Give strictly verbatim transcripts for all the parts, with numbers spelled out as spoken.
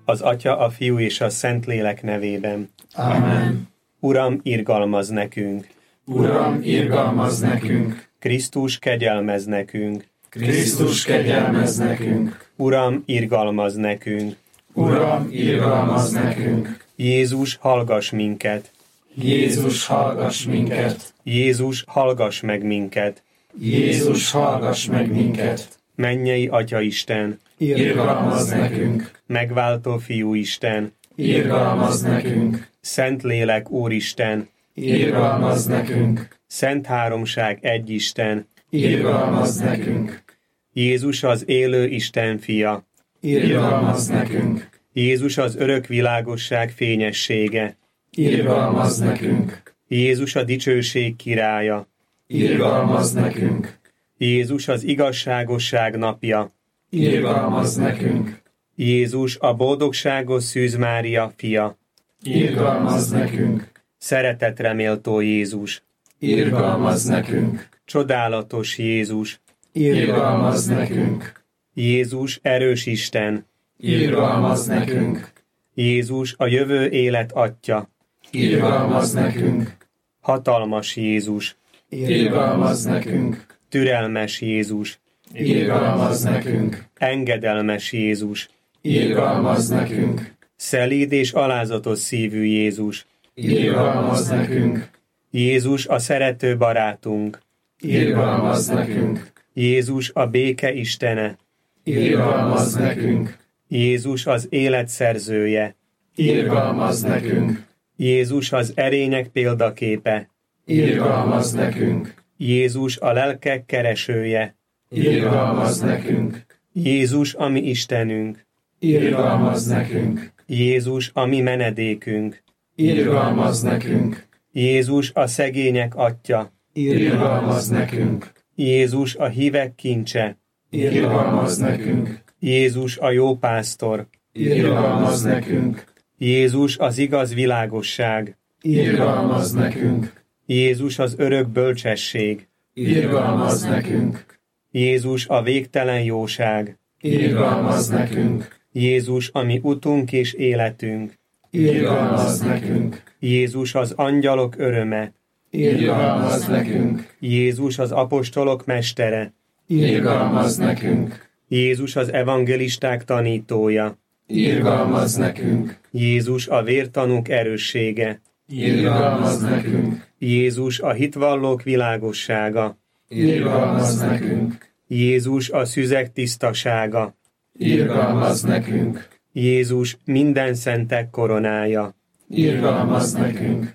Az Atya, a Fiú és a Szentlélek nevében. Amen. Uram, irgalmazz nekünk! Uram, irgalmazz nekünk! Krisztus, kegyelmezz nekünk! Krisztus, kegyelmezz nekünk! Uram, irgalmazz nekünk! Uram, irgalmazz nekünk! Jézus, hallgass minket! Jézus, hallgass minket! Jézus, hallgass meg minket! Jézus, hallgass meg minket! Mennyei Atya Isten! Irgalmazz nekünk! Megváltó Fiú Isten! Irgalmazz nekünk! Szentlélek Úristen! Irgalmazz nekünk! Szent Háromság egy Isten! Irgalmazz nekünk! Jézus az élő Isten fia! Irgalmazz nekünk! Jézus az örök világosság fényessége! Irgalmazz nekünk! Jézus a dicsőség királya! Irgalmazz nekünk! Jézus az igazságosság napja! Irgalmazz nekünk! Jézus a boldogságos Szűz Mária fia! Irgalmazz nekünk! Szeretetre méltó Jézus! Irgalmazz nekünk! Csodálatos Jézus! Irgalmazz nekünk! Jézus erős Isten! Irgalmazz nekünk! Jézus a jövő élet Atya! Irgalmazz nekünk! Hatalmas Jézus! Irgalmazz nekünk! Türelmes Jézus! Irgalmazz nekünk! Engedelmes Jézus! Irgalmazz nekünk! Szelíd és alázatos szívű Jézus! Irgalmazz nekünk! Jézus a szerető barátunk! Irgalmazz nekünk! Jézus a béke Istene! Irgalmazz nekünk! Jézus az élet szerzője! Irgalmazz nekünk! Jézus az erények példaképe! Irgalmazz nekünk! Jézus a lelkek keresője! Irgalmazz nekünk! Jézus a mi Istenünk! Irgalmazz nekünk! Jézus a mi menedékünk! Irgalmazz nekünk! Jézus a szegények Atya! Irgalmazz nekünk! Jézus a hívek kincse! Irgalmazz nekünk! Jézus a jó pásztor! Irgalmazz nekünk! Jézus az igaz világosság! Irgalmazz nekünk! Jézus az örök bölcsesség! Irgalmazz nekünk! Jézus a végtelen jóság! Irgalmazz nekünk! Jézus a mi utunk és életünk! Irgalmazz nekünk! Jézus az angyalok öröme! Irgalmazz nekünk! Jézus az apostolok mestere! Irgalmazz nekünk! Jézus az evangelisták tanítója! Irgalmazz nekünk! Jézus a vértanúk erőssége! Irgalmazz nekünk! Jézus a hitvallók világossága! Irgalmazz nekünk! Jézus a szüzek tisztasága! Irgalmazz nekünk! Jézus minden szentek koronája! Irgalmazz nekünk!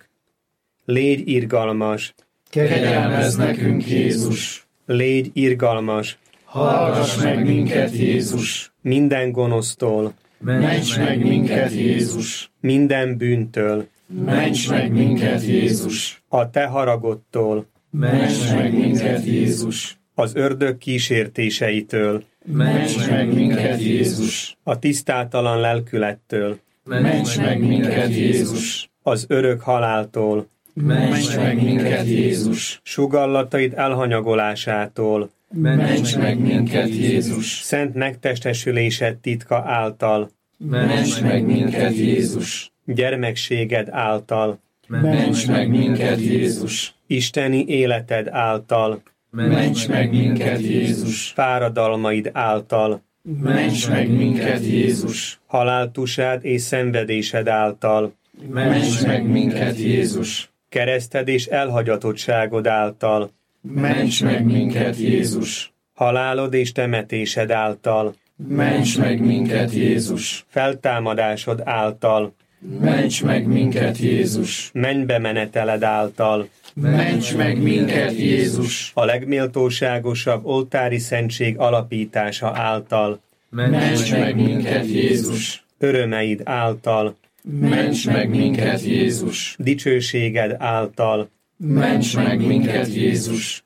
Légy irgalmas! Kegyelmezz nekünk, Jézus! Légy irgalmas! Hallgass meg minket, Jézus! Minden gonosztól! Ments meg minket, Jézus! Minden bűntől! Ments meg minket, Jézus! A te haragodtól! Ments meg minket, Jézus! Az ördög kísértéseitől! Ments meg minket, Jézus! A tisztátalan lelkülettől! Ments meg minket, Jézus! Az örök haláltól! Ments meg minket, Jézus! Sugallataid elhanyagolásától! Ments meg minket, Jézus! Szent megtestesülésed titka által! Ments meg minket, Jézus! Gyermekséged által! Ments meg minket, Jézus! Isteni életed által! Ments meg minket, Jézus! Fáradalmaid által! Ments meg minket, Jézus! Haláltusád és szenvedésed által! Ments meg minket, Jézus! Kereszted és elhagyatottságod által! Ments meg minket, Jézus! Halálod és temetésed által! Ments meg minket, Jézus! Feltámadásod által! Ments meg minket, Jézus! Mennybe meneteled által! Ments meg minket, Jézus! A legméltóságosabb oltári szentség alapítása által! Ments meg minket, Jézus! Örömeid által! Ments meg minket, Jézus! Dicsőséged által! Ments meg minket, Jézus!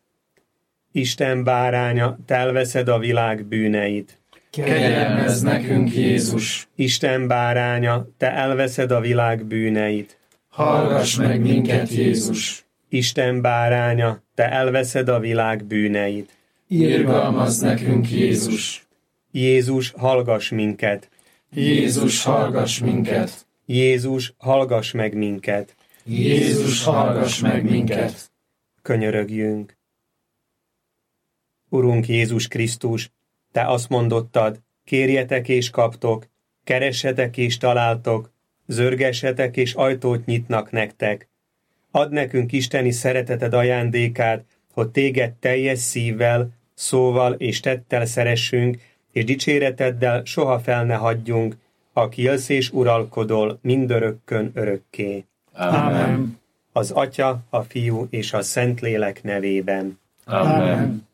Isten báránya, te elveszed a világ bűneit! Kegyelmezz nekünk, Jézus! Isten báránya, te elveszed a világ bűneit! Hallgass meg minket, Jézus! Isten báránya, te elveszed a világ bűneit! Irgalmazz nekünk, Jézus! Jézus, hallgass minket! Jézus, hallgass minket! Jézus, hallgass meg minket! Jézus, hallgass meg minket! Könyörögjünk! Urunk Jézus Krisztus, Te azt mondottad, kérjetek és kaptok, keressetek és találtok, zörgessetek és ajtót nyitnak nektek. Add nekünk isteni szereteted ajándékát, hogy Téged teljes szívvel, szóval és tettel szeressünk, és dicséreteddel soha fel ne hagyjunk, aki élsz és uralkodol mindörökkön örökké. Amen. Az Atya, a Fiú és a Szentlélek nevében. Amen.